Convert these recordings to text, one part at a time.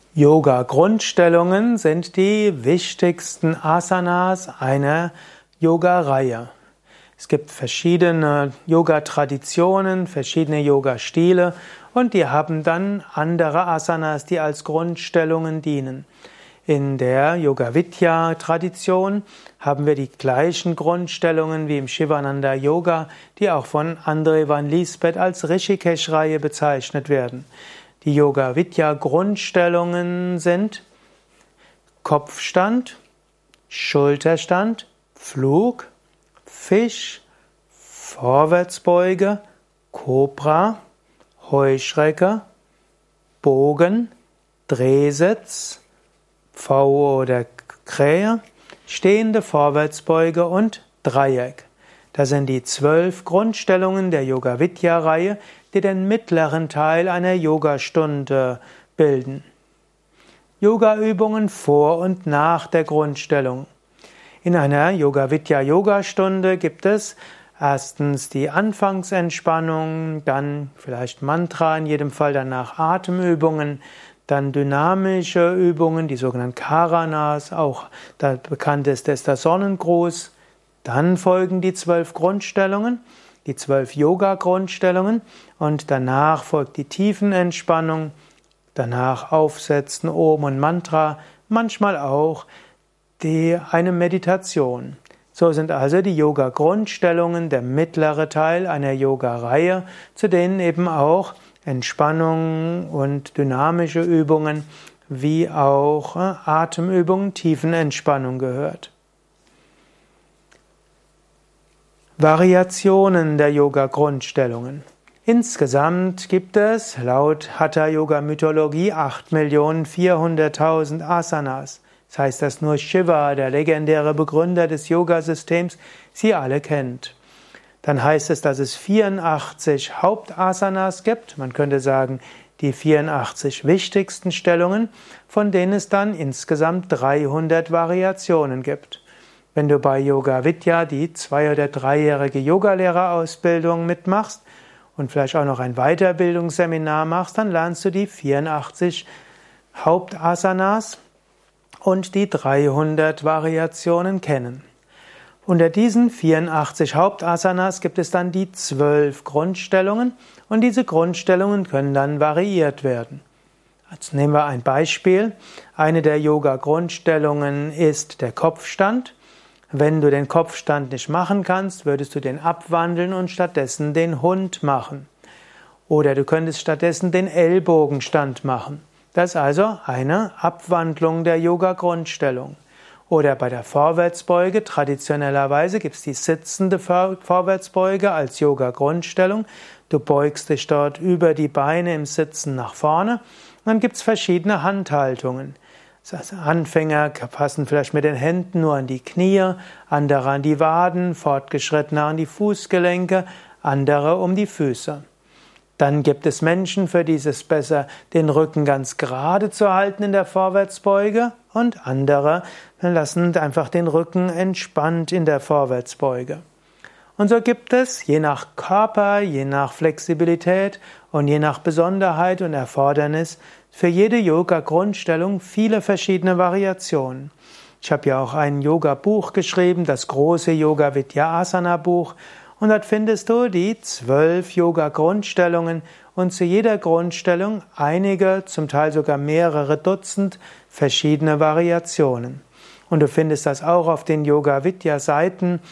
Yoga-Grundstellungen sind die wichtigsten Asanas einer Yoga-Reihe. Es gibt verschiedene Yoga-Traditionen, verschiedene Yoga-Stile und die haben dann andere Asanas, die als Grundstellungen dienen. In der Yoga-Vidya-Tradition haben wir die gleichen Grundstellungen wie im Shivananda Yoga, die auch von André van Liesbeth als Rishikesh-Reihe bezeichnet werden. Die Yoga-Vidya-Grundstellungen sind Kopfstand, Schulterstand, Flug, Fisch, Vorwärtsbeuge, Kobra, Heuschrecke, Bogen, Drehsitz, V oder Krähe, stehende Vorwärtsbeuge und Dreieck. Das sind die 12 Grundstellungen der Yoga-Vidya-Reihe, die den mittleren Teil einer Yogastunde bilden. Yogaübungen vor und nach der Grundstellung. In einer Yoga-Vidya-Yogastunde gibt es erstens die Anfangsentspannung, dann vielleicht Mantra, in jedem Fall danach Atemübungen, dann dynamische Übungen, die sogenannten Karanas, auch der bekannteste ist der Sonnengruß. Dann folgen die 12 Grundstellungen, die 12 Yoga-Grundstellungen und danach folgt die Tiefenentspannung, danach Aufsetzen, Om und Mantra, manchmal auch eine Meditation. So sind also die Yoga-Grundstellungen der mittlere Teil einer Yoga-Reihe, zu denen eben auch Entspannung und dynamische Übungen wie auch Atemübungen, Tiefenentspannung gehört. Variationen der Yoga-Grundstellungen. Insgesamt gibt es laut Hatha-Yoga-Mythologie 8.400.000 Asanas. Das heißt, dass nur Shiva, der legendäre Begründer des Yogasystems, sie alle kennt. Dann heißt es, dass es 84 Hauptasanas gibt. Man könnte sagen, die 84 wichtigsten Stellungen, von denen es dann insgesamt 300 Variationen gibt. Wenn du bei Yoga Vidya die 2- oder 3-jährige Yogalehrerausbildung mitmachst und vielleicht auch noch ein Weiterbildungsseminar machst, dann lernst du die 84 Hauptasanas und die 300 Variationen kennen. Unter diesen 84 Hauptasanas gibt es dann die 12 Grundstellungen und diese Grundstellungen können dann variiert werden. Jetzt nehmen wir ein Beispiel. Eine der Yoga-Grundstellungen ist der Kopfstand. Wenn du den Kopfstand nicht machen kannst, würdest du den abwandeln und stattdessen den Hund machen. Oder du könntest stattdessen den Ellbogenstand machen. Das ist also eine Abwandlung der Yoga-Grundstellung. Oder bei der Vorwärtsbeuge, traditionellerweise gibt es die sitzende Vorwärtsbeuge als Yoga-Grundstellung. Du beugst dich dort über die Beine im Sitzen nach vorne. Und dann gibt es verschiedene Handhaltungen. Das heißt, Anfänger fassen vielleicht mit den Händen nur an die Knie, andere an die Waden, Fortgeschrittene an die Fußgelenke, andere um die Füße. Dann gibt es Menschen, für die ist es besser, den Rücken ganz gerade zu halten in der Vorwärtsbeuge und andere lassen einfach den Rücken entspannt in der Vorwärtsbeuge. Und so gibt es je nach Körper, je nach Flexibilität und je nach Besonderheit und Erfordernis für jede Yoga-Grundstellung viele verschiedene Variationen. Ich habe ja auch ein Yoga-Buch geschrieben, das große Yoga-Vidya-Asana-Buch. Und dort findest du die 12 Yoga-Grundstellungen und zu jeder Grundstellung einige, zum Teil sogar mehrere Dutzend verschiedene Variationen. Und du findest das auch auf den Yoga-Vidya-Seiten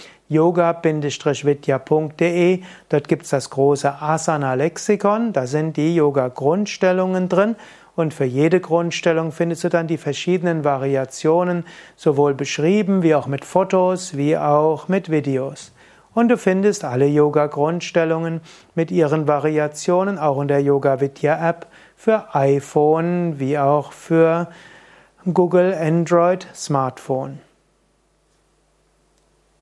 yoga-vidya.de. Dort gibt es das große Asana-Lexikon, da sind die Yoga-Grundstellungen drin. Und für jede Grundstellung findest du dann die verschiedenen Variationen, sowohl beschrieben wie auch mit Fotos, wie auch mit Videos. Und du findest alle Yoga-Grundstellungen mit ihren Variationen auch in der Yoga-Vidya-App für iPhone wie auch für Google Android Smartphone.